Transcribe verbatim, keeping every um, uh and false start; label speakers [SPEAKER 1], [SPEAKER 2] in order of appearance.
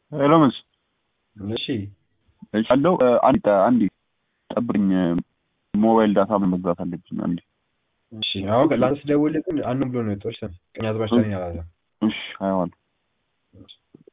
[SPEAKER 1] ሄሎ መስ
[SPEAKER 2] እሺ
[SPEAKER 1] እሺ አለው አንድ አንድ ጠብቅኝ ሞባይል ዳታ መግዛት አለብኝ አንዴ
[SPEAKER 2] እሺ አሁን ላንስ ደውልልህ ግን አንም ብሎ ነው የተወሰነ ቀኝ አዝባሽ ዳኛ አላለ
[SPEAKER 1] እሺ አይዋል